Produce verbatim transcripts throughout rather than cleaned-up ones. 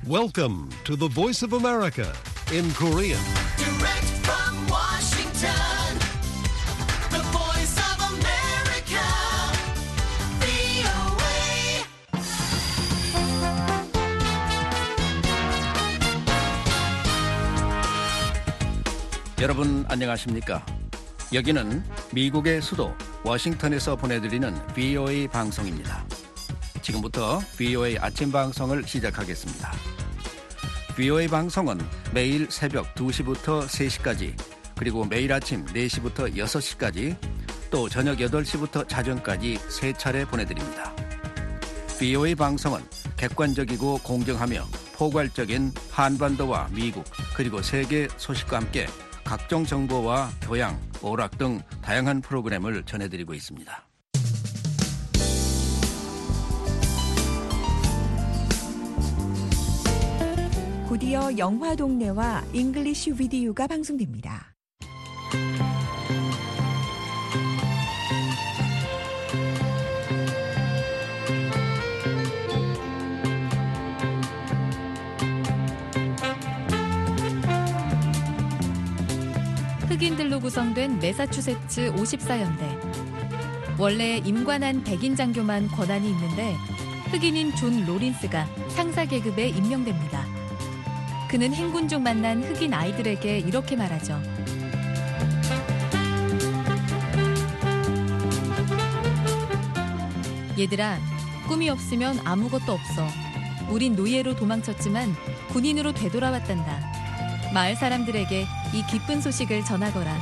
Welcome to the Voice of America in Korean. Direct from Washington, the voice of America, 브이오에이. 여러분 안녕하십니까? 여기는 미국의 수도 워싱턴에서 보내드리는 브이오에이 방송입니다. 지금부터 브이오에이 아침 방송을 시작하겠습니다. 브이오에이 방송은 매일 새벽 두 시부터 세 시까지, 그리고 매일 아침 네 시부터 여섯 시까지, 또 저녁 여덟 시부터 자정까지 세 차례 보내드립니다. 브이오에이 방송은 객관적이고 공정하며 포괄적인 한반도와 미국 그리고 세계 소식과 함께 각종 정보와 교양, 오락 등 다양한 프로그램을 전해드리고 있습니다. 곧이어 영화 동네와 잉글리시 비디오가 방송됩니다. 흑인들로 구성된 매사추세츠 오십사 연대. 원래 임관한 백인 장교만 권한이 있는데 흑인인 존 로린스가 상사 계급에 임명됩니다. 그는 행군 중 만난 흑인 아이들에게 이렇게 말하죠. 얘들아, 꿈이 없으면 아무것도 없어. 우린 노예로 도망쳤지만 군인으로 되돌아왔단다. 마을 사람들에게 이 기쁜 소식을 전하거라.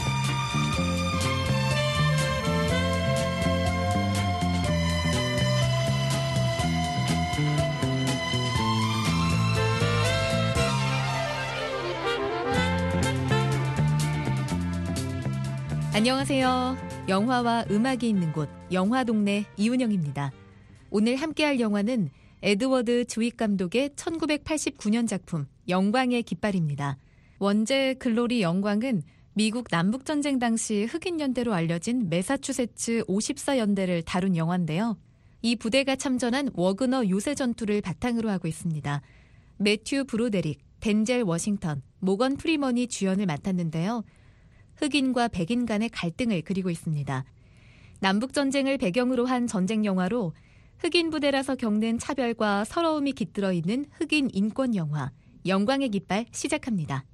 안녕하세요. 영화와 음악이 있는 곳 영화동네 이은영입니다. 오늘 함께할 영화는 에드워드 주윅 감독의 천구백팔십구 년 작품 영광의 깃발입니다. 원제 글로리 영광은 미국 남북전쟁 당시 흑인연대로 알려진 매사추세츠 오십사 연대를 다룬 영화인데요. 이 부대가 참전한 워그너 요새 전투를 바탕으로 하고 있습니다. 매튜 브로데릭, 덴젤 워싱턴, 모건 프리먼이 주연을 맡았는데요. 흑인과 백인 간의 갈등을 그리고 있습니다. 남북전쟁을 배경으로 한 전쟁 영화로 흑인 부대라서 겪는 차별과 서러움이 깃들어 있는 흑인 인권 영화 영광의 깃발 시작합니다.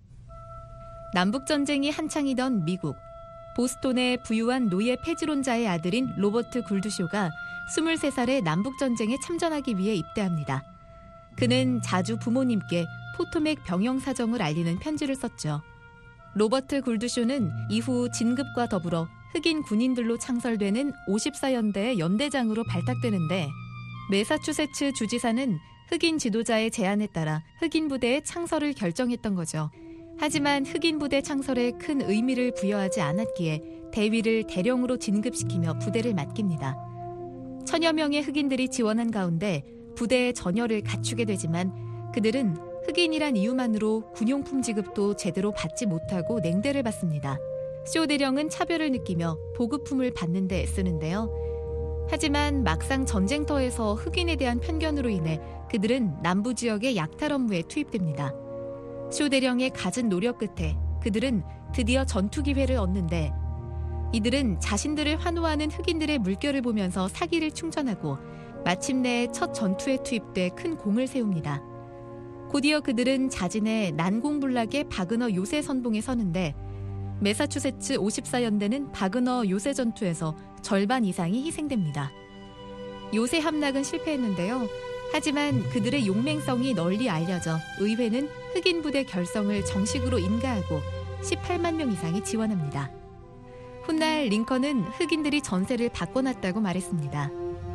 남북전쟁이 한창이던 미국, 보스톤의 부유한 노예 폐지론자의 아들인 로버트 굴드쇼가 스물세 살에 남북전쟁에 참전하기 위해 입대합니다. 그는 자주 부모님께 포토맥 병영 사정을 알리는 편지를 썼죠. 로버트 굴드쇼는 이후 진급과 더불어 흑인 군인들로 창설되는 오십사 연대의 연대장으로 발탁되는데, 매사추세츠 주지사는 흑인 지도자의 제안에 따라 흑인 부대의 창설을 결정했던 거죠. 하지만 흑인 부대 창설에 큰 의미를 부여하지 않았기에 대위를 대령으로 진급시키며 부대를 맡깁니다. 천여 명의 흑인들이 지원한 가운데 부대의 전열을 갖추게 되지만 그들은 흑인이란 이유만으로 군용품 지급도 제대로 받지 못하고 냉대를 받습니다. 쇼 대령은 차별을 느끼며 보급품을 받는 데 애쓰는데요. 하지만 막상 전쟁터에서 흑인에 대한 편견으로 인해 그들은 남부 지역의 약탈 업무에 투입됩니다. 쇼 대령의 갖은 노력 끝에 그들은 드디어 전투 기회를 얻는데, 이들은 자신들을 환호하는 흑인들의 물결을 보면서 사기를 충전하고 마침내 첫 전투에 투입돼 큰 공을 세웁니다. 곧이어 그들은 자진해 난공불락의 바그너 요새 선봉에 서는데, 매사추세츠 오십사 연대는 바그너 요새 전투에서 절반 이상이 희생됩니다. 요새 함락은 실패했는데요. 하지만 그들의 용맹성이 널리 알려져 의회는 흑인 부대 결성을 정식으로 인가하고 십팔만 명 이상이 지원합니다. 훗날 링컨은 흑인들이 전세를 바꿔놨다고 말했습니다.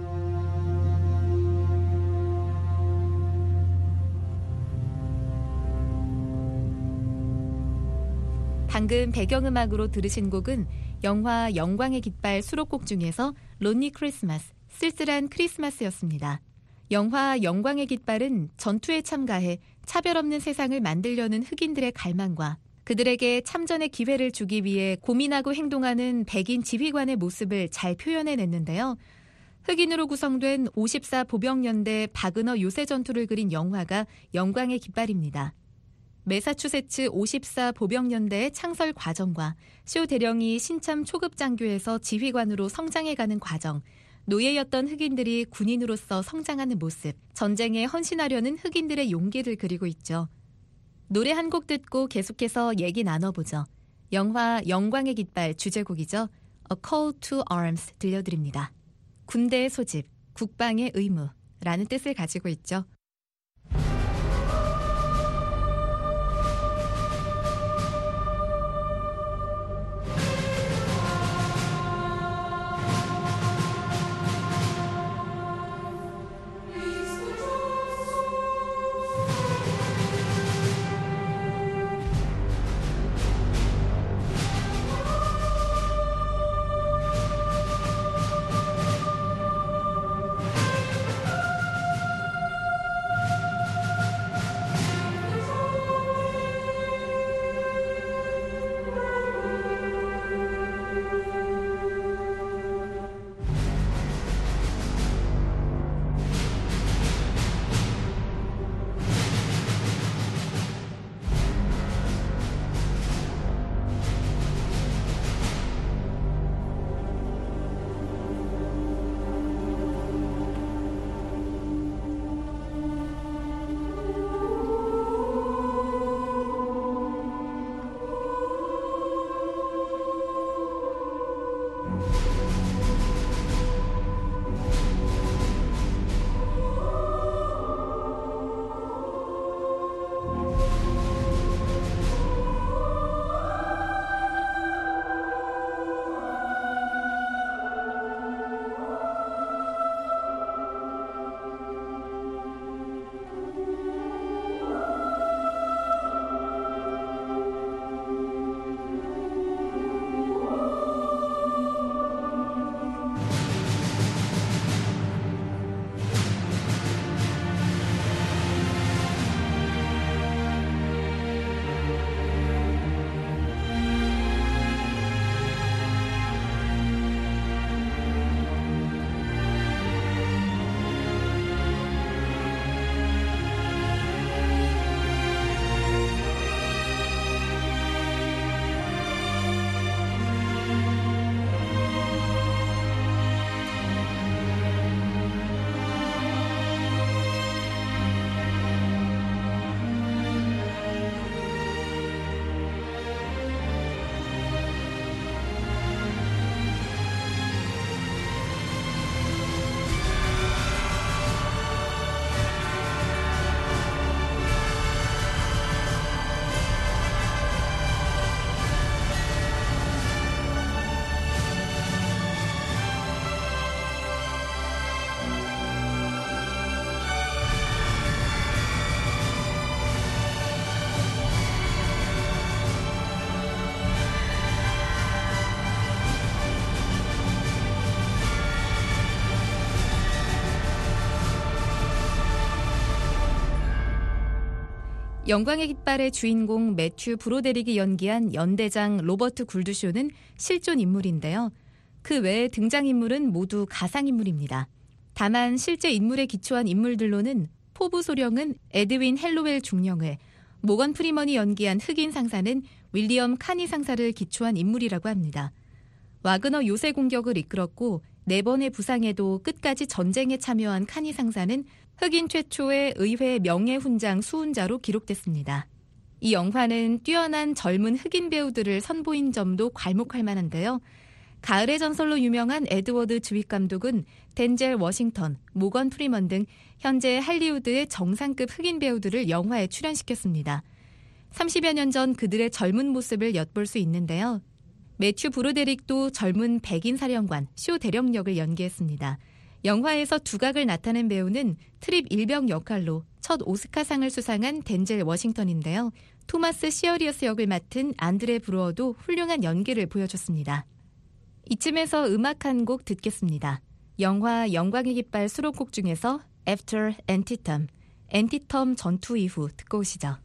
방금 배경음악으로 들으신 곡은 영화 영광의 깃발 수록곡 중에서 론리 크리스마스, 쓸쓸한 크리스마스였습니다. 영화 영광의 깃발은 전투에 참가해 차별 없는 세상을 만들려는 흑인들의 갈망과 그들에게 참전의 기회를 주기 위해 고민하고 행동하는 백인 지휘관의 모습을 잘 표현해냈는데요. 흑인으로 구성된 오십사 보병연대 바그너 요새 전투를 그린 영화가 영광의 깃발입니다. 매사추세츠 오십사 보병연대의 창설 과정과 쇼 대령이 신참 초급 장교에서 지휘관으로 성장해가는 과정, 노예였던 흑인들이 군인으로서 성장하는 모습, 전쟁에 헌신하려는 흑인들의 용기를 그리고 있죠. 노래 한 곡 듣고 계속해서 얘기 나눠보죠. 영화 영광의 깃발 주제곡이죠. A Call to Arms 들려드립니다. 군대의 소집, 국방의 의무라는 뜻을 가지고 있죠. 영광의 깃발의 주인공 매튜 브로데릭이 연기한 연대장 로버트 굴드쇼는 실존 인물인데요. 그 외의 등장인물은 모두 가상인물입니다. 다만 실제 인물에 기초한 인물들로는 포부 소령은 에드윈 헬로웰 중령을, 모건 프리먼이 연기한 흑인 상사는 윌리엄 카니 상사를 기초한 인물이라고 합니다. 와그너 요새 공격을 이끌었고 네 번의 부상에도 끝까지 전쟁에 참여한 카니 상사는 흑인 최초의 의회 명예훈장 수훈자로 기록됐습니다. 이 영화는 뛰어난 젊은 흑인 배우들을 선보인 점도 괄목할 만한데요. 가을의 전설로 유명한 에드워드 주윅 감독은 덴젤 워싱턴, 모건 프리먼 등 현재 할리우드의 정상급 흑인 배우들을 영화에 출연시켰습니다. 삼십여 년 전 그들의 젊은 모습을 엿볼 수 있는데요. 매튜 브로데릭도 젊은 백인 사령관 쇼 대령역을 연기했습니다. 영화에서 두각을 나타낸 배우는 트립 일병 역할로 첫 오스카상을 수상한 덴젤 워싱턴인데요. 토마스 시어리어스 역을 맡은 안드레 브루어도 훌륭한 연기를 보여줬습니다. 이쯤에서 음악 한 곡 듣겠습니다. 영화 영광의 깃발 수록곡 중에서 After Antietam, 앤티텀 전투 이후 듣고 오시죠.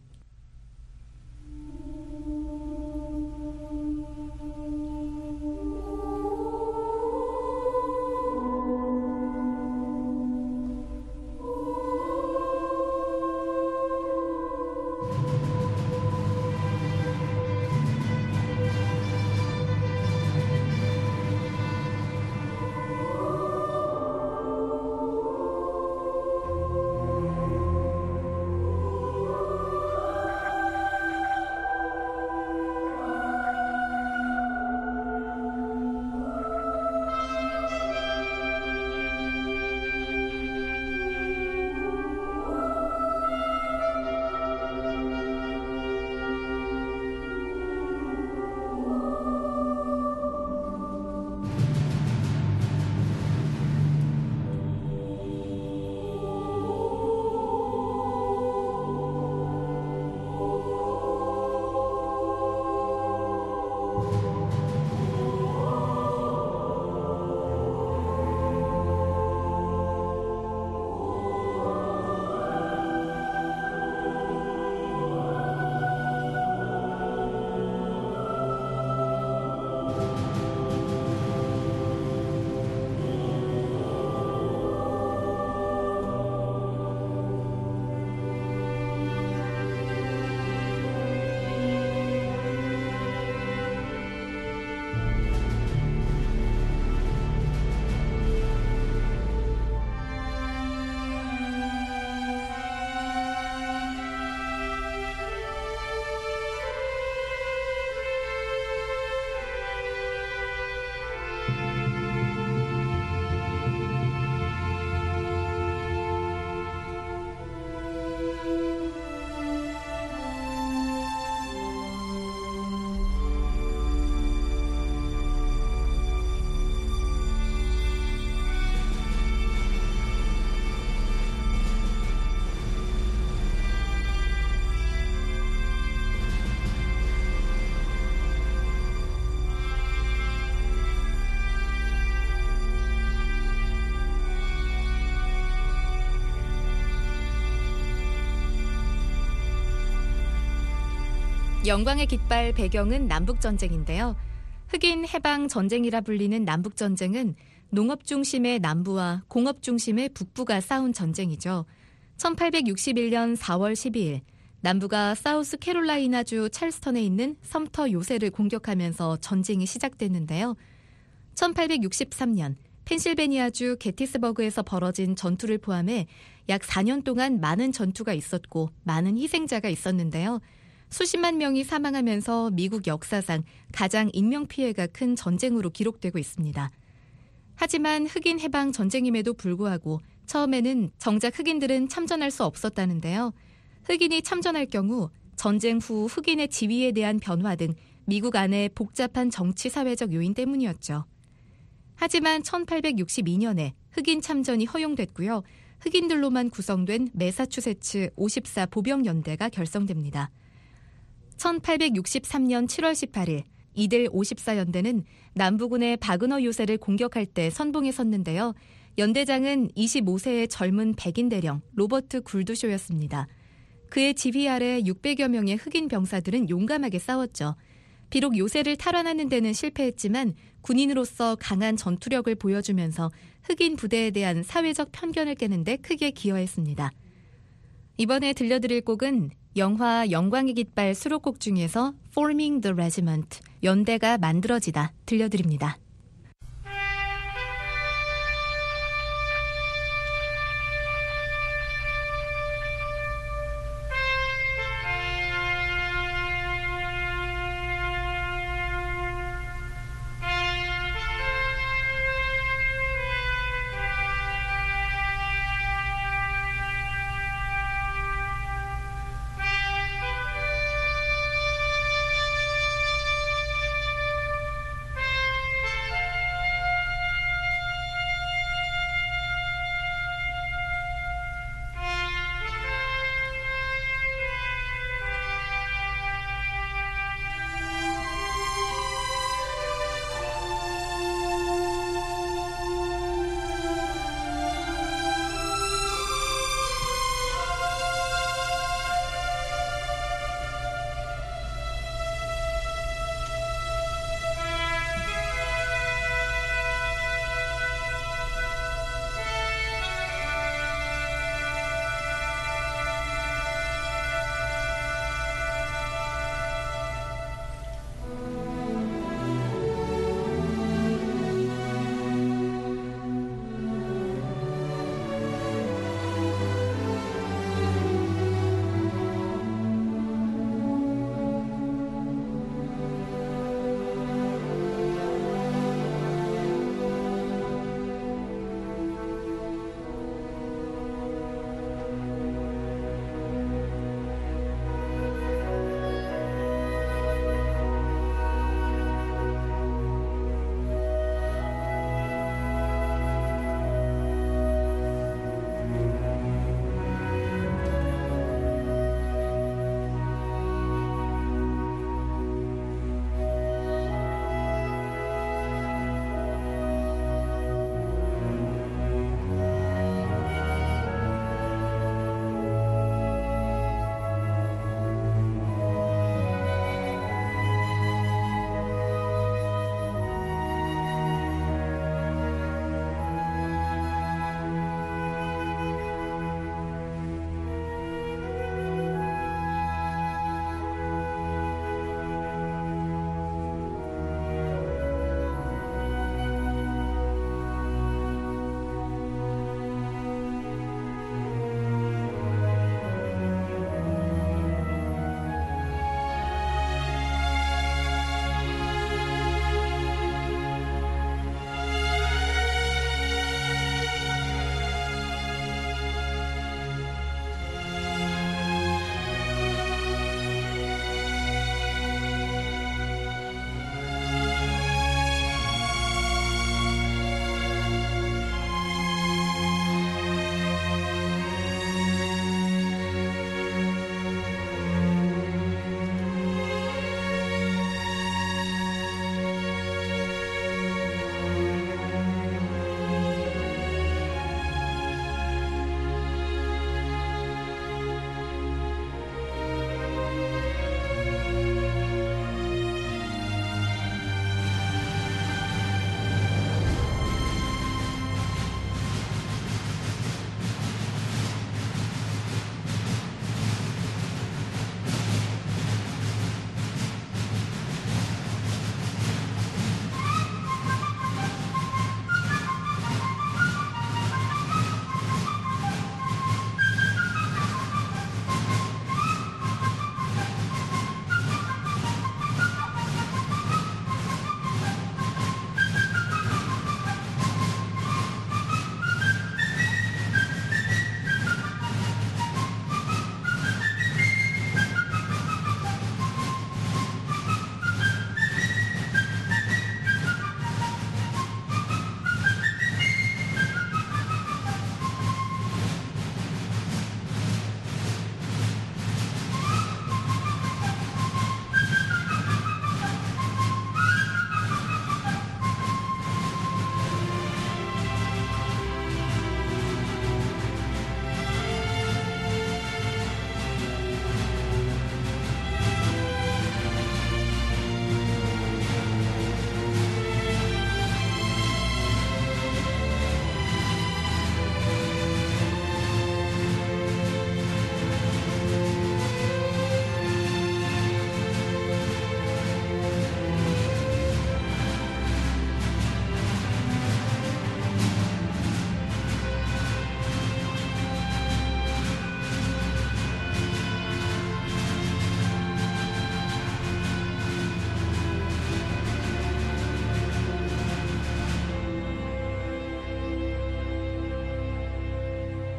영광의 깃발 배경은 남북전쟁인데요. 흑인 해방 전쟁이라 불리는 남북전쟁은 농업 중심의 남부와 공업 중심의 북부가 싸운 전쟁이죠. 천팔백육십일 년 사월 십이일 남부가 사우스 캐롤라이나주 찰스턴에 있는 섬터 요새를 공격하면서 전쟁이 시작됐는데요. 천팔백육십삼 년 펜실베니아주 게티스버그에서 벌어진 전투를 포함해 약 사 년 동안 많은 전투가 있었고 많은 희생자가 있었는데요. 수십만 명이 사망하면서 미국 역사상 가장 인명피해가 큰 전쟁으로 기록되고 있습니다. 하지만 흑인 해방 전쟁임에도 불구하고 처음에는 정작 흑인들은 참전할 수 없었다는데요. 흑인이 참전할 경우 전쟁 후 흑인의 지위에 대한 변화 등 미국 안의 복잡한 정치 사회적 요인 때문이었죠. 하지만 천팔백육십이 년에 흑인 참전이 허용됐고요. 흑인들로만 구성된 매사추세츠 오십사 보병연대가 결성됩니다. 천팔백육십삼 년 칠월 십팔일 이들 오십사 연대는 남부군의 바그너 요새를 공격할 때 선봉에 섰는데요. 연대장은 이십오 세의 젊은 백인 대령 로버트 굴드쇼였습니다. 그의 지휘 아래 육백여 명의 흑인 병사들은 용감하게 싸웠죠. 비록 요새를 탈환하는 데는 실패했지만 군인으로서 강한 전투력을 보여주면서 흑인 부대에 대한 사회적 편견을 깨는 데 크게 기여했습니다. 이번에 들려드릴 곡은 영화 영광의 깃발 수록곡 중에서 Forming the Regiment, 연대가 만들어지다 들려드립니다.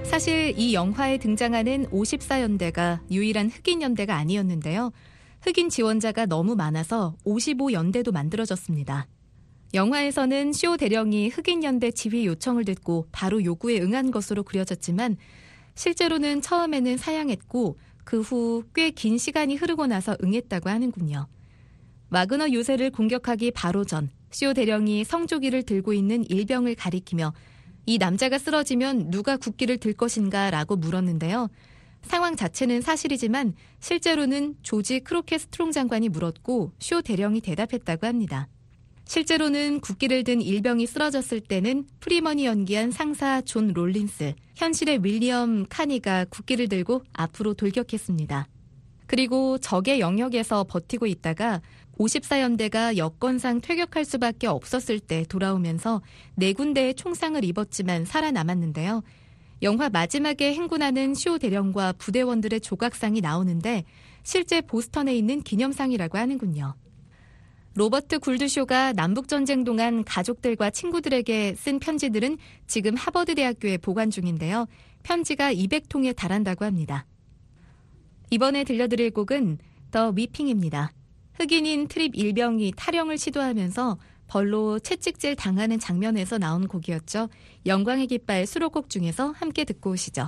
사실 이 영화에 등장하는 오십사 연대가 유일한 흑인 연대가 아니었는데요. 흑인 지원자가 너무 많아서 오십오 연대도 만들어졌습니다. 영화에서는 쇼 대령이 흑인 연대 지휘 요청을 듣고 바로 요구에 응한 것으로 그려졌지만 실제로는 처음에는 사양했고 그 후 꽤 긴 시간이 흐르고 나서 응했다고 하는군요. 와그너 요새를 공격하기 바로 전 쇼 대령이 성조기를 들고 있는 일병을 가리키며 이 남자가 쓰러지면 누가 국기를 들 것인가 라고 물었는데요. 상황 자체는 사실이지만 실제로는 조지 크로켓 스트롱 장관이 물었고 쇼 대령이 대답했다고 합니다. 실제로는 국기를 든 일병이 쓰러졌을 때는 프리먼이 연기한 상사 존 롤린스, 현실의 윌리엄 카니가 국기를 들고 앞으로 돌격했습니다. 그리고 적의 영역에서 버티고 있다가 오십사 연대가 여건상 퇴격할 수밖에 없었을 때 돌아오면서 네 군데의 총상을 입었지만 살아남았는데요. 영화 마지막에 행군하는 쇼 대령과 부대원들의 조각상이 나오는데 실제 보스턴에 있는 기념상이라고 하는군요. 로버트 굴드쇼가 남북전쟁 동안 가족들과 친구들에게 쓴 편지들은 지금 하버드 대학교에 보관 중인데요. 편지가 이백 통에 달한다고 합니다. 이번에 들려드릴 곡은 더 위핑입니다. 흑인인 트립 일병이 탈영을 시도하면서 벌로 채찍질 당하는 장면에서 나온 곡이었죠. 영광의 깃발 수록곡 중에서 함께 듣고 오시죠.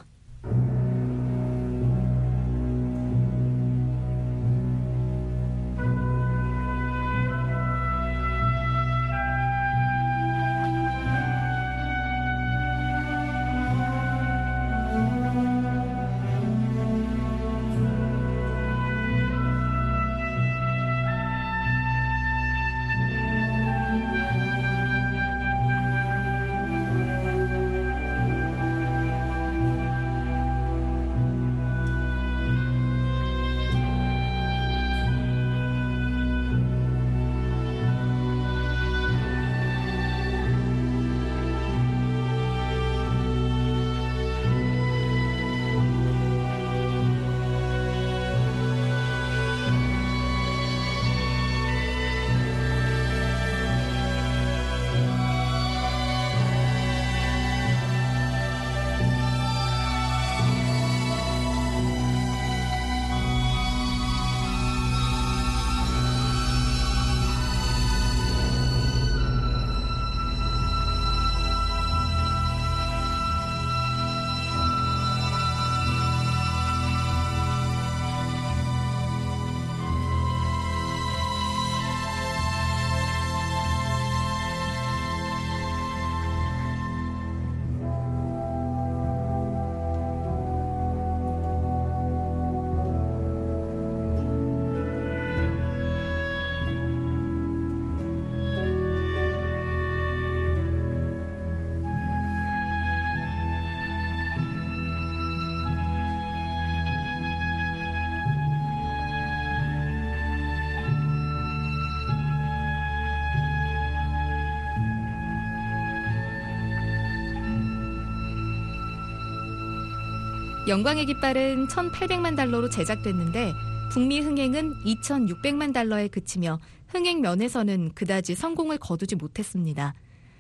영광의 깃발은 천팔백만 달러로 제작됐는데 북미 흥행은 이천육백만 달러에 그치며 흥행 면에서는 그다지 성공을 거두지 못했습니다.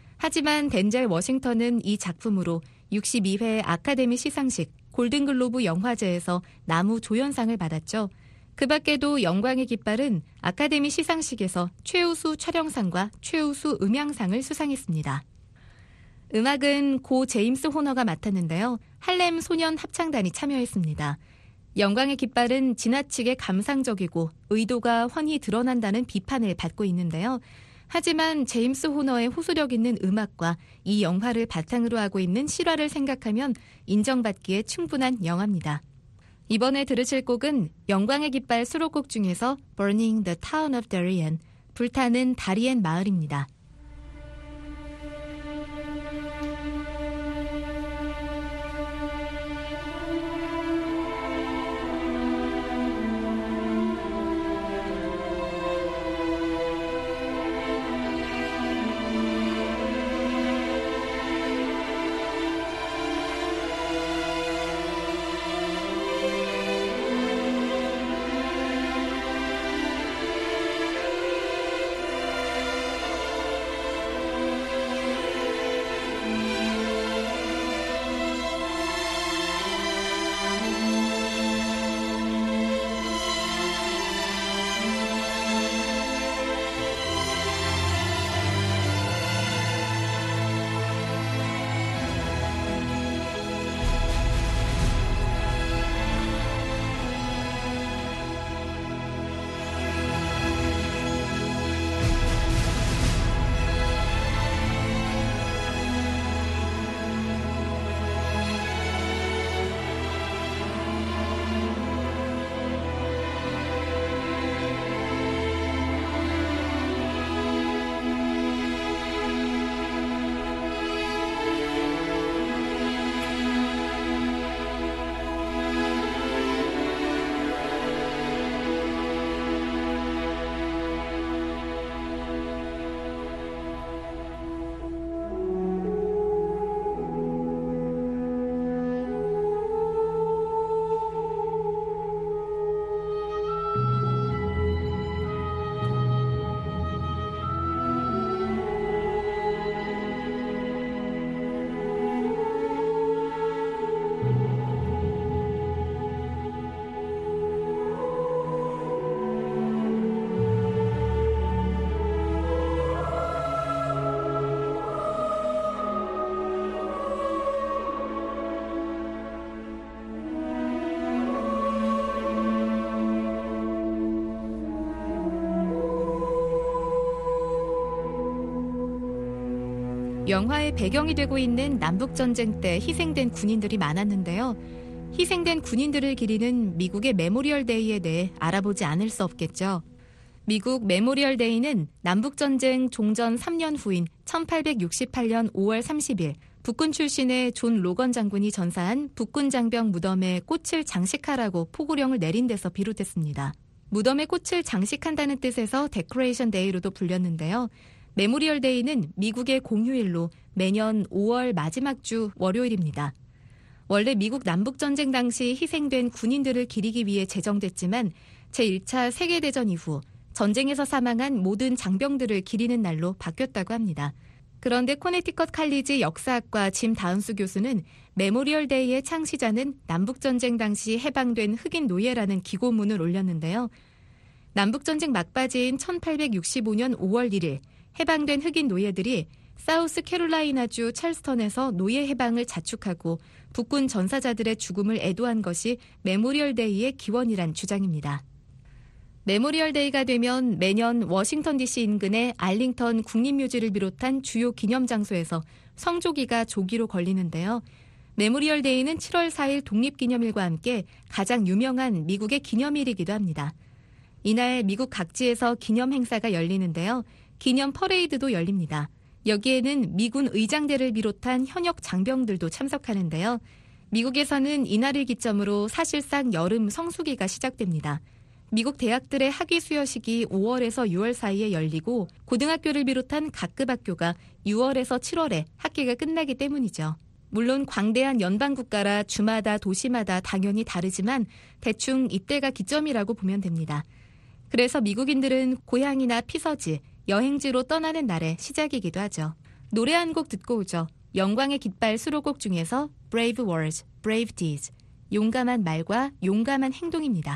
하지만 덴젤 워싱턴은 이 작품으로 육십이 회 아카데미 시상식 골든글로브 영화제에서 나무 조연상을 받았죠. 그 밖에도 영광의 깃발은 아카데미 시상식에서 최우수 촬영상과 최우수 음향상을 수상했습니다. 음악은 고 제임스 호너가 맡았는데요. 할렘 소년 합창단이 참여했습니다. 영광의 깃발은 지나치게 감상적이고 의도가 훤히 드러난다는 비판을 받고 있는데요. 하지만 제임스 호너의 호소력 있는 음악과 이 영화를 바탕으로 하고 있는 실화를 생각하면 인정받기에 충분한 영화입니다. 이번에 들으실 곡은 영광의 깃발 수록곡 중에서 Burning the Town of Darien, 불타는 다리엔 마을입니다. 영화의 배경이 되고 있는 남북전쟁 때 희생된 군인들이 많았는데요. 희생된 군인들을 기리는 미국의 메모리얼 데이에 대해 알아보지 않을 수 없겠죠. 미국 메모리얼 데이는 남북전쟁 종전 삼 년 후인 천팔백육십팔 년 오월 삼십일 북군 출신의 존 로건 장군이 전사한 북군 장병 무덤에 꽃을 장식하라고 포고령을 내린 데서 비롯했습니다. 무덤에 꽃을 장식한다는 뜻에서 데코레이션 데이로도 불렸는데요. 메모리얼 데이는 미국의 공휴일로 매년 오월 마지막 주 월요일입니다. 원래 미국 남북전쟁 당시 희생된 군인들을 기리기 위해 제정됐지만 제일 차 세계대전 이후 전쟁에서 사망한 모든 장병들을 기리는 날로 바뀌었다고 합니다. 그런데 코네티컷 칼리지 역사학과 짐 다운스 교수는 메모리얼 데이의 창시자는 남북전쟁 당시 해방된 흑인 노예라는 기고문을 올렸는데요. 남북전쟁 막바지인 천팔백육십오 년 오월 일일 해방된 흑인 노예들이 사우스 캐롤라이나주 찰스턴에서 노예 해방을 자축하고 북군 전사자들의 죽음을 애도한 것이 메모리얼 데이의 기원이란 주장입니다. 메모리얼 데이가 되면 매년 워싱턴 디씨 인근의 알링턴 국립묘지를 비롯한 주요 기념 장소에서 성조기가 조기로 걸리는데요. 메모리얼 데이는 칠월 사일 독립기념일과 함께 가장 유명한 미국의 기념일이기도 합니다. 이날 미국 각지에서 기념 행사가 열리는데요. 기념 퍼레이드도 열립니다. 여기에는 미군 의장대를 비롯한 현역 장병들도 참석하는데요. 미국에서는 이날을 기점으로 사실상 여름 성수기가 시작됩니다. 미국 대학들의 학위 수여식이 오월에서 유월 사이에 열리고 고등학교를 비롯한 각급 학교가 유월에서 칠월에 학기가 끝나기 때문이죠. 물론 광대한 연방국가라 주마다 도시마다 당연히 다르지만 대충 이때가 기점이라고 보면 됩니다. 그래서 미국인들은 고향이나 피서지, 여행지로 떠나는 날의 시작이기도 하죠. 노래 한 곡 듣고 오죠. 영광의 깃발 수록곡 중에서 Brave Words, Brave Deeds, 용감한 말과 용감한 행동입니다.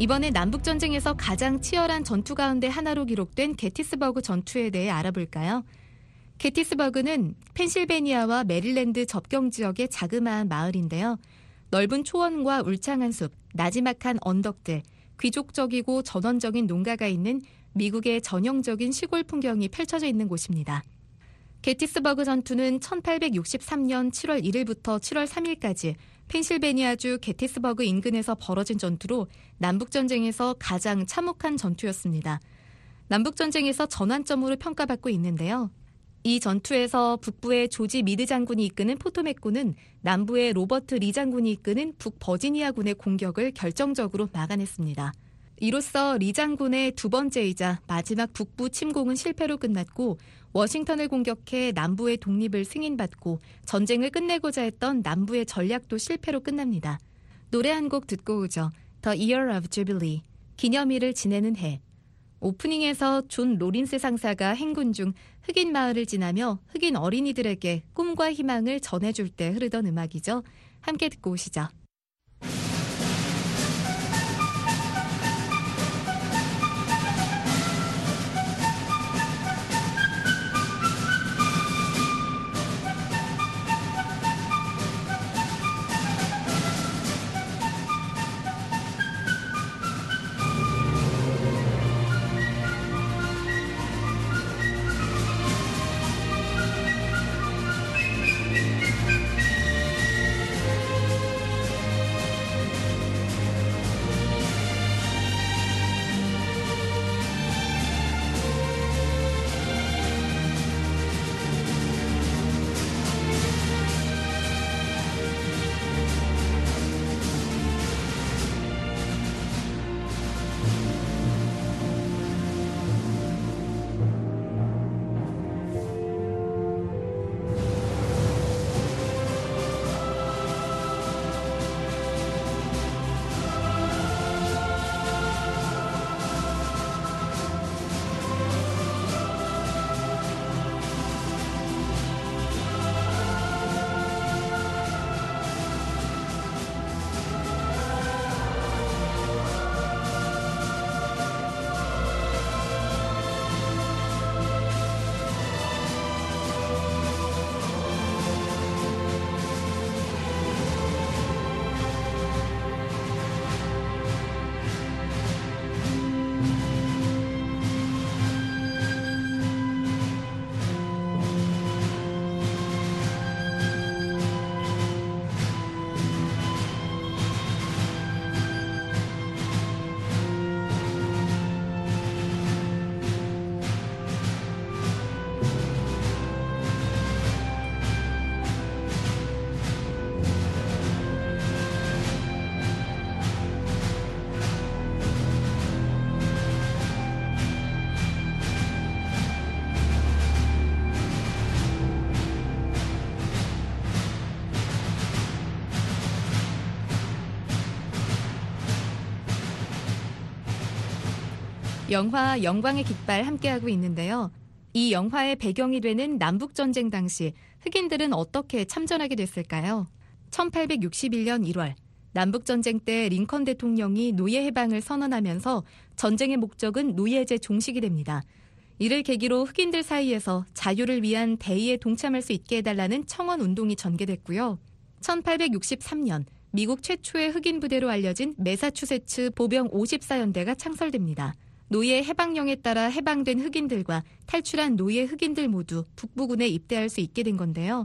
이번에 남북전쟁에서 가장 치열한 전투 가운데 하나로 기록된 게티스버그 전투에 대해 알아볼까요? 게티스버그는 펜실베니아와 메릴랜드 접경 지역의 자그마한 마을인데요. 넓은 초원과 울창한 숲, 나지막한 언덕들, 귀족적이고 전원적인 농가가 있는 미국의 전형적인 시골 풍경이 펼쳐져 있는 곳입니다. 게티스버그 전투는 천팔백육십삼 년 칠월 일일부터 칠월 삼일까지 펜실베니아주 게티스버그 인근에서 벌어진 전투로 남북전쟁에서 가장 참혹한 전투였습니다. 남북전쟁에서 전환점으로 평가받고 있는데요. 이 전투에서 북부의 조지 미드 장군이 이끄는 포토맥군은 남부의 로버트 리 장군이 이끄는 북버지니아군의 공격을 결정적으로 막아냈습니다. 이로써 리 장군의 두 번째이자 마지막 북부 침공은 실패로 끝났고 워싱턴을 공격해 남부의 독립을 승인받고 전쟁을 끝내고자 했던 남부의 전략도 실패로 끝납니다. 노래 한 곡 듣고 오죠. The Year of Jubilee, 기념일을 지내는 해. 오프닝에서 존 로린스 상사가 행군 중 흑인 마을을 지나며 흑인 어린이들에게 꿈과 희망을 전해줄 때 흐르던 음악이죠. 함께 듣고 오시죠. 영화 영광의 깃발 함께하고 있는데요. 이 영화의 배경이 되는 남북전쟁 당시 흑인들은 어떻게 참전하게 됐을까요? 천팔백육십일 년 일월 남북전쟁 때 링컨 대통령이 노예 해방을 선언하면서 전쟁의 목적은 노예제 종식이 됩니다. 이를 계기로 흑인들 사이에서 자유를 위한 대의에 동참할 수 있게 해달라는 청원 운동이 전개됐고요. 천팔백육십삼 년 미국 최초의 흑인 부대로 알려진 매사추세츠 보병 오십사 연대가 창설됩니다. 노예 해방령에 따라 해방된 흑인들과 탈출한 노예 흑인들 모두 북부군에 입대할 수 있게 된 건데요.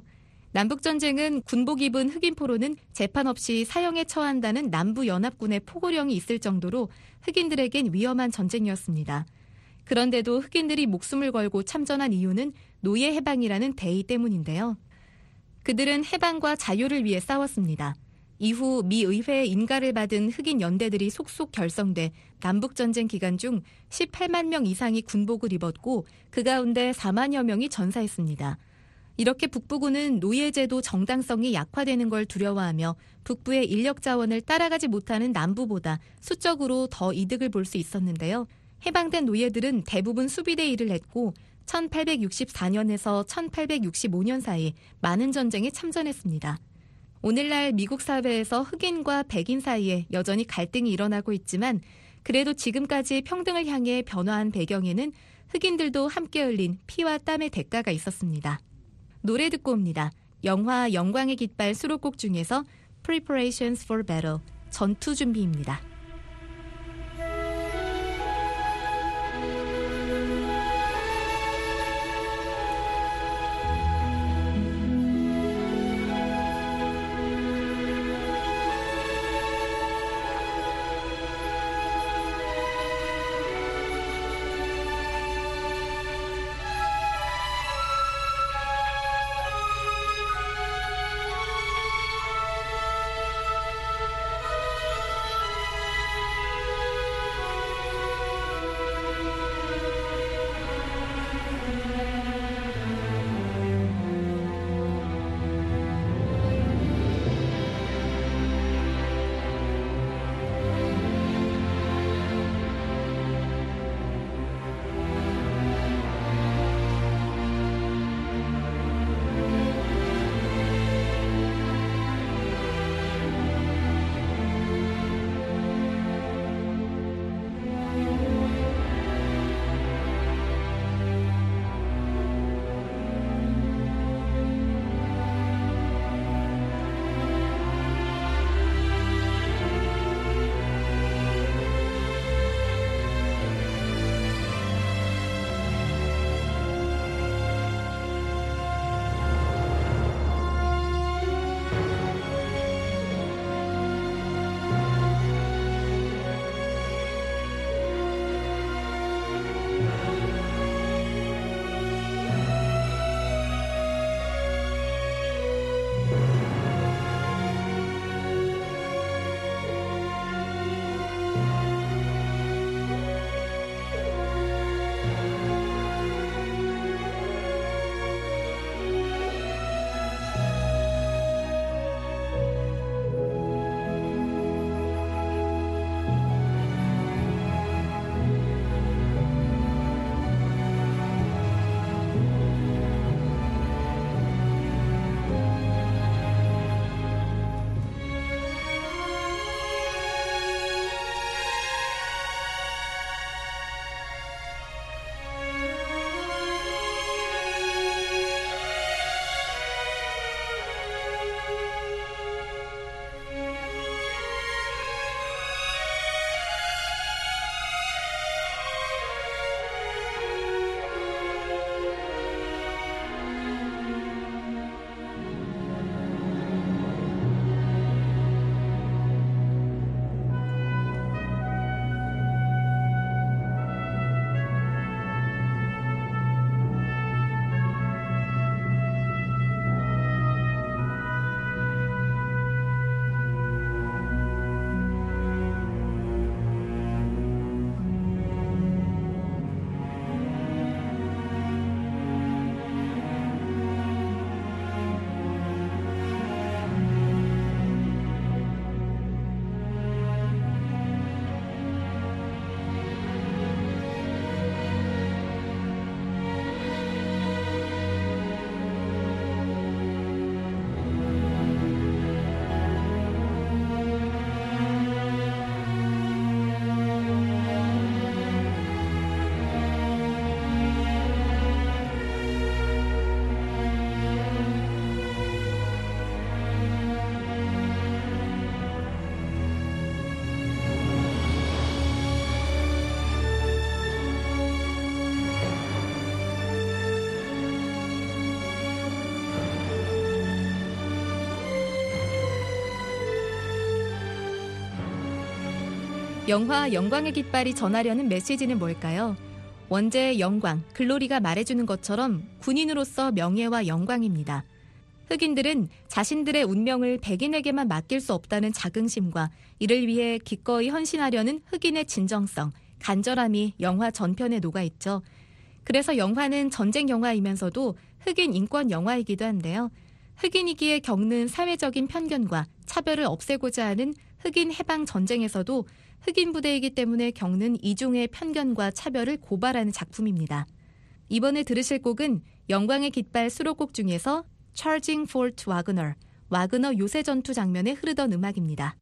남북전쟁은 군복 입은 흑인 포로는 재판 없이 사형에 처한다는 남부연합군의 포고령이 있을 정도로 흑인들에겐 위험한 전쟁이었습니다. 그런데도 흑인들이 목숨을 걸고 참전한 이유는 노예 해방이라는 대의 때문인데요. 그들은 해방과 자유를 위해 싸웠습니다. 이후 미 의회의 인가를 받은 흑인 연대들이 속속 결성돼 남북전쟁 기간 중 십팔만 명 이상이 군복을 입었고 그 가운데 사만여 명이 전사했습니다. 이렇게 북부군은 노예제도 정당성이 약화되는 걸 두려워하며 북부의 인력 자원을 따라가지 못하는 남부보다 수적으로 더 이득을 볼 수 있었는데요. 해방된 노예들은 대부분 수비대 일을 했고 천팔백육십사 년에서 천팔백육십오 년 사이 많은 전쟁에 참전했습니다. 오늘날 미국 사회에서 흑인과 백인 사이에 여전히 갈등이 일어나고 있지만 그래도 지금까지 평등을 향해 변화한 배경에는 흑인들도 함께 흘린 피와 땀의 대가가 있었습니다. 노래 듣고 옵니다. 영화 영광의 깃발 수록곡 중에서 Preparations for Battle, 전투 준비입니다. 영화 영광의 깃발이 전하려는 메시지는 뭘까요? 원제의 영광, 글로리가 말해주는 것처럼 군인으로서 명예와 영광입니다. 흑인들은 자신들의 운명을 백인에게만 맡길 수 없다는 자긍심과 이를 위해 기꺼이 헌신하려는 흑인의 진정성, 간절함이 영화 전편에 녹아있죠. 그래서 영화는 전쟁 영화이면서도 흑인 인권 영화이기도 한데요. 흑인이기에 겪는 사회적인 편견과 차별을 없애고자 하는 흑인 해방 전쟁에서도 흑인 부대이기 때문에 겪는 이중의 편견과 차별을 고발하는 작품입니다. 이번에 들으실 곡은 영광의 깃발 수록곡 중에서 Charging Fort Wagner, 와그너 요새 전투 장면에 흐르던 음악입니다.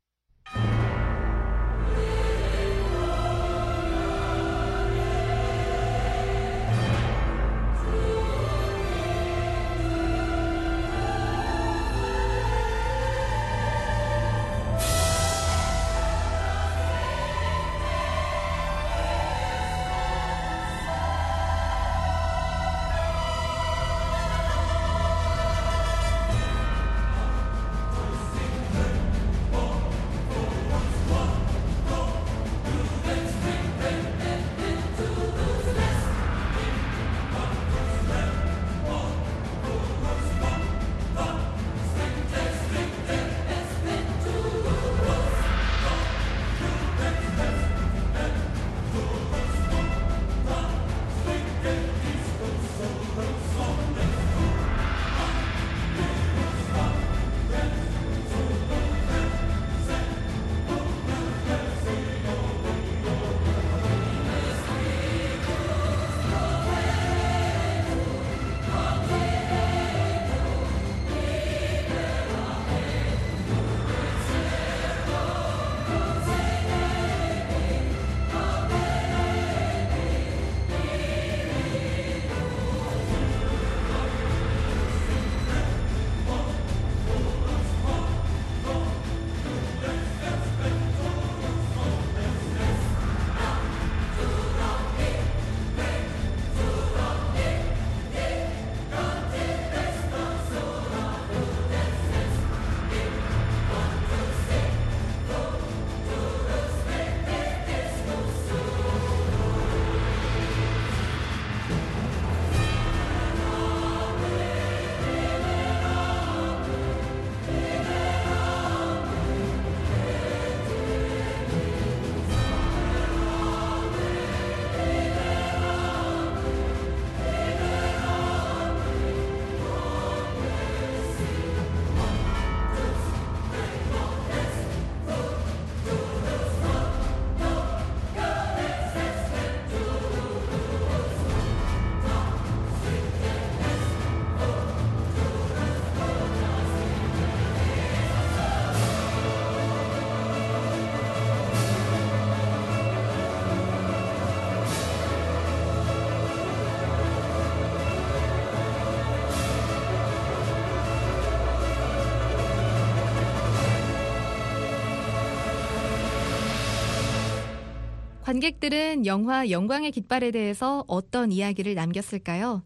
관객들은 영화 영광의 깃발에 대해서 어떤 이야기를 남겼을까요?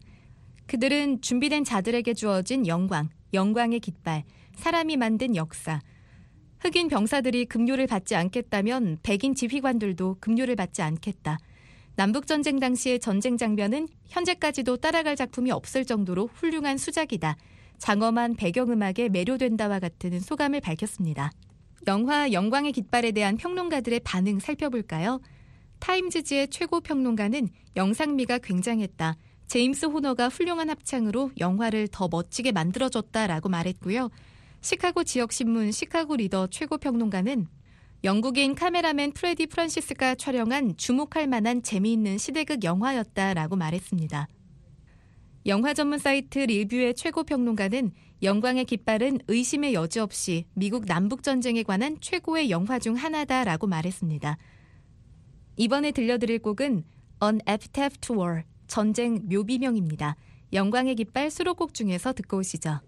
그들은 준비된 자들에게 주어진 영광, 영광의 깃발, 사람이 만든 역사, 흑인 병사들이 급료를 받지 않겠다면 백인 지휘관들도 급료를 받지 않겠다. 남북전쟁 당시의 전쟁 장면은 현재까지도 따라갈 작품이 없을 정도로 훌륭한 수작이다. 장엄한 배경음악에 매료된다와 같은 소감을 밝혔습니다. 영화 영광의 깃발에 대한 평론가들의 반응 살펴볼까요? 타임즈지의 최고 평론가는 영상미가 굉장했다. 제임스 호너가 훌륭한 합창으로 영화를 더 멋지게 만들어줬다라고 말했고요. 시카고 지역신문 시카고 리더 최고 평론가는 영국인 카메라맨 프레디 프란시스가 촬영한 주목할 만한 재미있는 시대극 영화였다라고 말했습니다. 영화 전문 사이트 리뷰의 최고 평론가는 영광의 깃발은 의심의 여지 없이 미국 남북전쟁에 관한 최고의 영화 중 하나다라고 말했습니다. 이번에 들려드릴 곡은 An Epitaph to War, 전쟁 묘비명입니다. 영광의 깃발 수록곡 중에서 듣고 오시죠.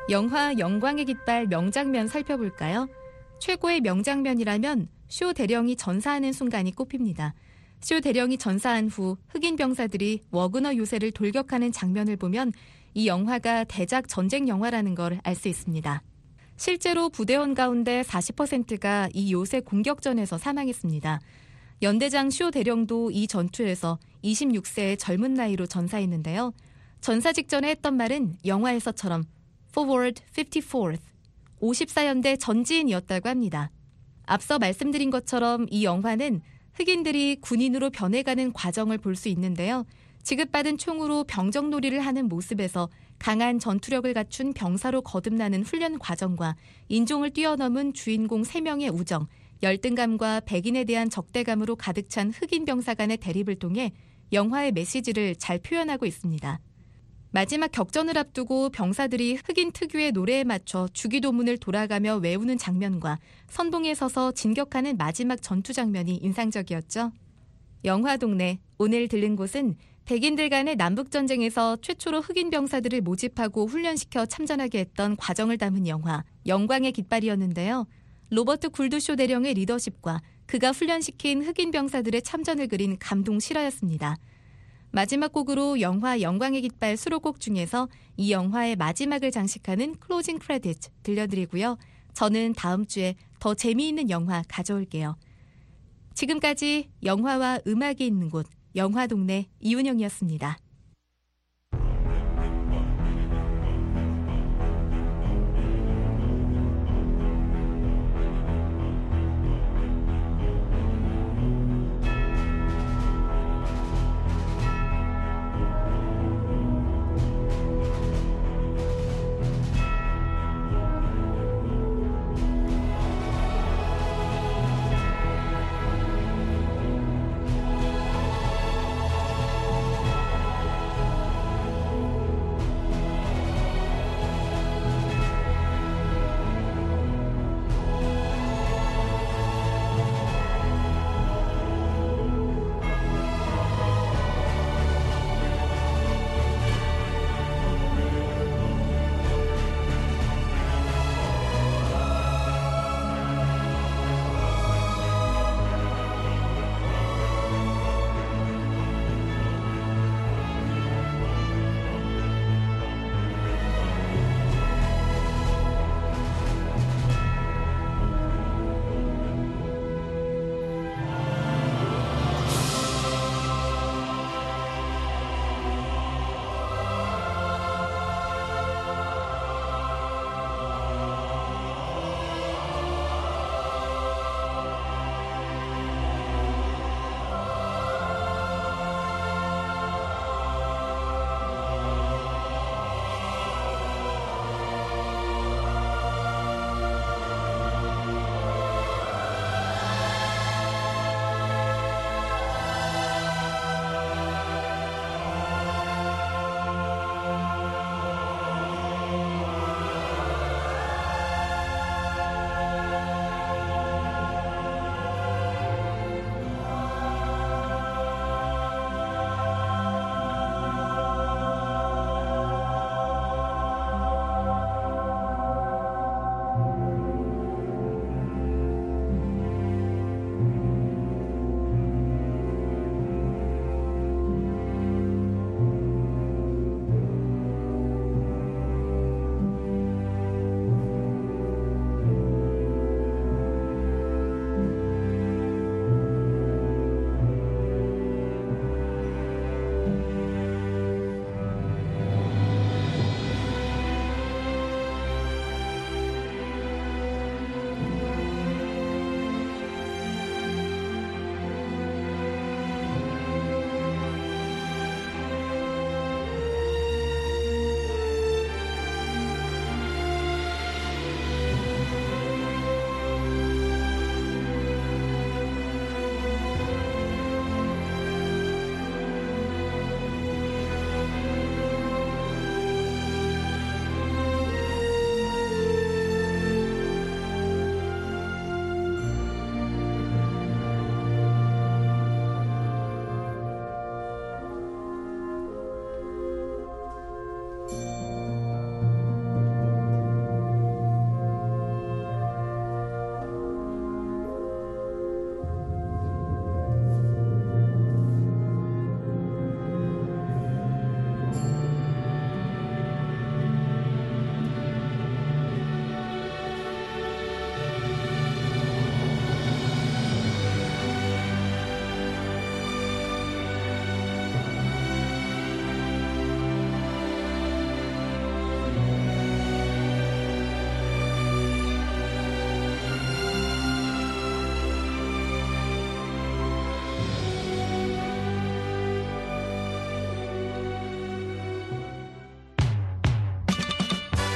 영화 영광의 깃발 명장면 살펴볼까요? 최고의 명장면이라면 쇼 대령이 전사하는 순간이 꼽힙니다. 쇼 대령이 전사한 후 흑인 병사들이 워그너 요새를 돌격하는 장면을 보면 이 영화가 대작 전쟁 영화라는 걸 알 수 있습니다. 실제로 부대원 가운데 사십 퍼센트가 이 요새 공격전에서 사망했습니다. 연대장 쇼 대령도 이 전투에서 이십육 세의 젊은 나이로 전사했는데요. 전사 직전에 했던 말은 영화에서처럼 Forward fifty-fourth, 오십사 연대 전지인이었다고 합니다. 앞서 말씀드린 것처럼 이 영화는 흑인들이 군인으로 변해가는 과정을 볼 수 있는데요. 지급받은 총으로 병정놀이를 하는 모습에서 강한 전투력을 갖춘 병사로 거듭나는 훈련 과정과 인종을 뛰어넘은 주인공 세 명의 우정, 열등감과 백인에 대한 적대감으로 가득 찬 흑인 병사 간의 대립을 통해 영화의 메시지를 잘 표현하고 있습니다. 마지막 격전을 앞두고 병사들이 흑인 특유의 노래에 맞춰 주기도문을 돌아가며 외우는 장면과 선봉에 서서 진격하는 마지막 전투 장면이 인상적이었죠. 영화동네, 오늘 들른 곳은 백인들 간의 남북전쟁에서 최초로 흑인 병사들을 모집하고 훈련시켜 참전하게 했던 과정을 담은 영화 영광의 깃발이었는데요. 로버트 굴드쇼 대령의 리더십과 그가 훈련시킨 흑인 병사들의 참전을 그린 감동 실화였습니다. 마지막 곡으로 영화 영광의 깃발 수록곡 중에서 이 영화의 마지막을 장식하는 클로징 크레딧 들려드리고요. 저는 다음 주에 더 재미있는 영화 가져올게요. 지금까지 영화와 음악이 있는 곳 영화동네 이은영이었습니다.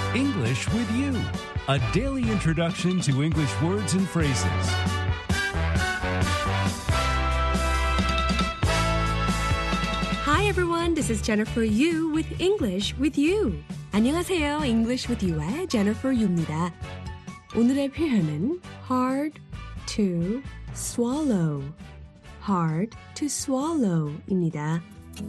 English with You, a daily introduction to English words and phrases. Hi everyone, this is Jennifer Yu with English with You. 안녕하세요, English with You의 Jennifer Yu입니다. 오늘의 표현은 hard to swallow, hard to swallow입니다.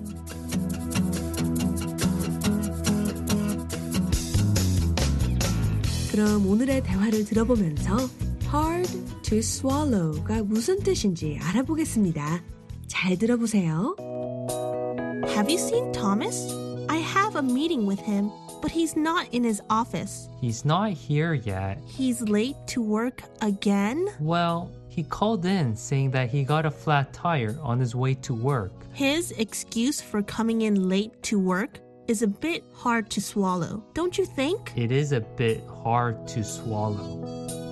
그럼 오늘의 대화를 들어보면서 hard to swallow가 무슨 뜻인지 알아보겠습니다. 잘 들어보세요. Have you seen Thomas? I have a meeting with him, but he's not in his office. He's not here yet. He's late to work again? Well, he called in saying that he got a flat tire on his way to work. His excuse for coming in late to work is a bit hard to swallow, don't you think? It is a bit hard to swallow.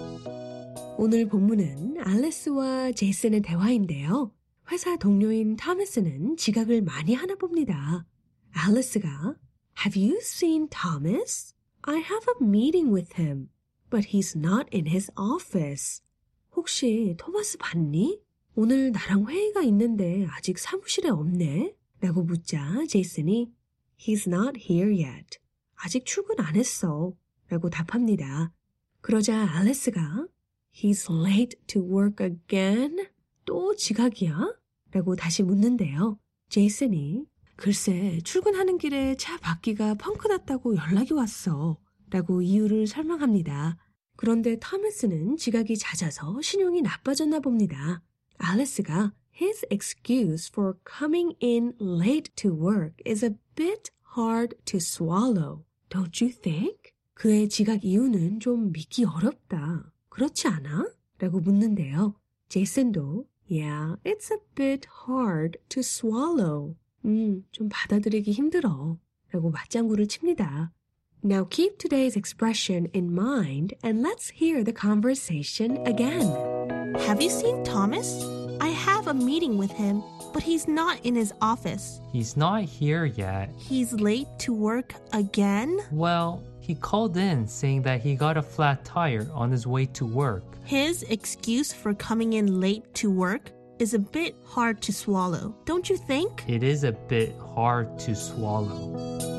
오늘 본문은 알레스와 제이슨의 대화인데요. 회사 동료인 타메스는 지각을 많이 하나 봅니다. 알레스가 Have you seen Thomas? I have a meeting with him, but he's not in his office. 혹시 토마스 봤니? 오늘 나랑 회의가 있는데 아직 사무실에 없네? 라고 묻자 제이슨이 He's not here yet. 아직 출근 안 했어. 라고 답합니다. 그러자 알레스가 He's late to work again? 또 지각이야? 라고 다시 묻는데요. 제이슨이 글쎄 출근하는 길에 차 바퀴가 펑크 났다고 연락이 왔어. 라고 이유를 설명합니다. 그런데 타메스는 지각이 잦아서 신용이 나빠졌나 봅니다. 알레스가 His excuse for coming in late to work is a bit hard to swallow. Don't you think? 그의 지각 이유는 좀 믿기 어렵다. 그렇지 않아? 라고 묻는데요. 제이슨도 Yeah, it's a bit hard to swallow. 음, 좀 받아들이기 힘들어. 라고 맞장구를 칩니다. Now keep today's expression in mind and let's hear the conversation again. Have you seen Thomas? I have a meeting with him, but he's not in his office. He's not here yet. He's late to work again? Well, he called in saying that he got a flat tire on his way to work. His excuse for coming in late to work is a bit hard to swallow, don't you think? It is a bit hard to swallow.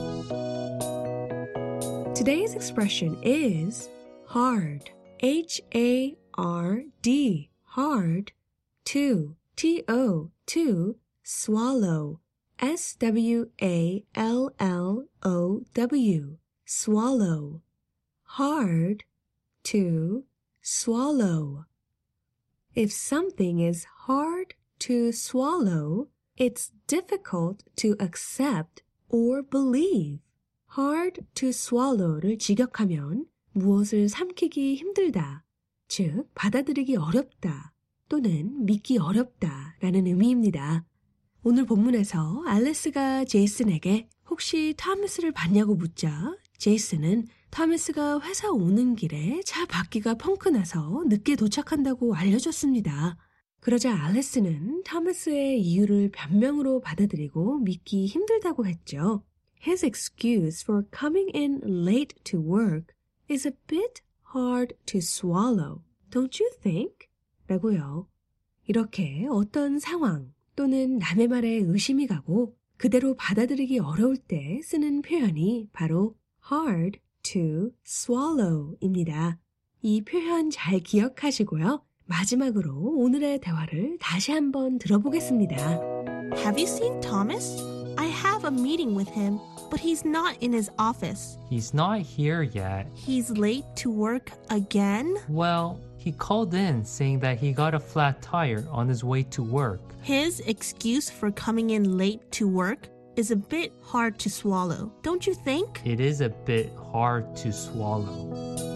Today's expression is hard, H A R D, hard, to, T O, to, swallow, S W A L L O W, swallow, hard, to, swallow. If something is hard to swallow, it's difficult to accept or believe. hard to swallow를 직역하면 무엇을 삼키기 힘들다, 즉 받아들이기 어렵다 또는 믿기 어렵다 라는 의미입니다. 오늘 본문에서 알레스가 제이슨에게 혹시 타메스를 봤냐고 묻자 제이슨은 타메스가 회사 오는 길에 차 바퀴가 펑크나서 늦게 도착한다고 알려줬습니다. 그러자 알레스는 타메스의 이유를 변명으로 받아들이고 믿기 힘들다고 했죠. His excuse for coming in late to work is a bit hard to swallow, don't you think? 라고요. 이렇게 어떤 상황 또는 남의 말에 의심이 가고 그대로 받아들이기 어려울 때 쓰는 표현이 바로 hard to swallow입니다. 이 표현 잘 기억하시고요. 마지막으로 오늘의 대화를 다시 한번 들어보겠습니다. Have you seen Thomas? I have a meeting with him, but he's not in his office. He's not here yet. He's late to work again? Well, he called in saying that he got a flat tire on his way to work. His excuse for coming in late to work is a bit hard to swallow, don't you think? It is a bit hard to swallow.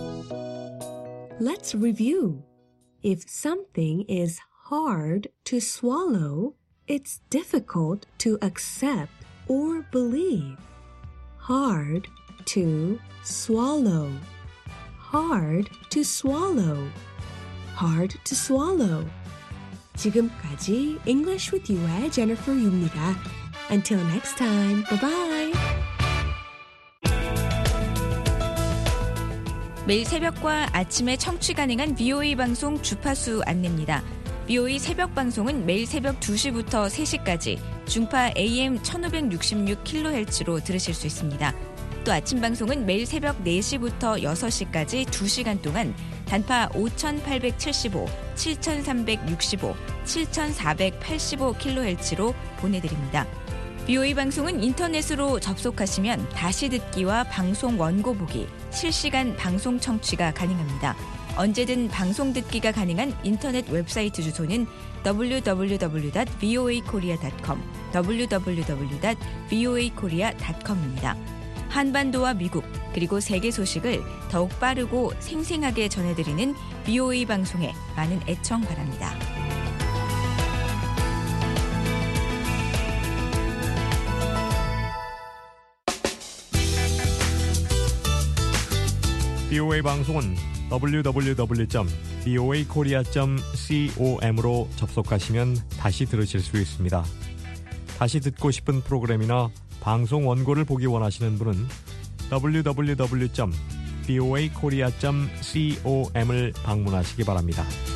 Let's review. If something is hard to swallow, it's difficult to accept or believe. Hard to swallow. Hard to swallow. Hard to swallow. 지금까지 English with You의 Jennifer Yu입니다. Until next time, bye-bye. 매일 새벽과 아침에 청취 가능한 비오에이 방송 주파수 안내입니다. 비오에이 새벽 방송은 매일 새벽 두 시부터 세 시까지 중파 에이엠 천오백육십육 킬로헤르츠로 들으실 수 있습니다. 또 아침 방송은 매일 새벽 네 시부터 여섯 시까지 두 시간 동안 단파 오천팔백칠십오, 칠천삼백육십오, 칠천사백팔십오 킬로헤르츠로 보내드립니다. 비오에이 방송은 인터넷으로 접속하시면 다시 듣기와 방송 원고 보기, 실시간 방송 청취가 가능합니다. 언제든 방송 듣기가 가능한 인터넷 웹사이트 주소는 더블유 더블유 더블유 닷 브이오에이 코리아 닷 컴, 더블유 더블유 더블유 닷 브이오에이 코리아 닷 컴입니다. 한반도와 미국 그리고 세계 소식을 더욱 빠르고 생생하게 전해드리는 비오에이 방송에 많은 애청 바랍니다. 비오에이 방송은 더블유 더블유 더블유 점 브이오에이 코리아 점 com으로 접속하시면 다시 들으실 수 있습니다. 다시 듣고 싶은 프로그램이나 방송 원고를 보기 원하시는 분은 더블유 더블유 더블유 점 브이오에이 코리아 점 com을 방문하시기 바랍니다.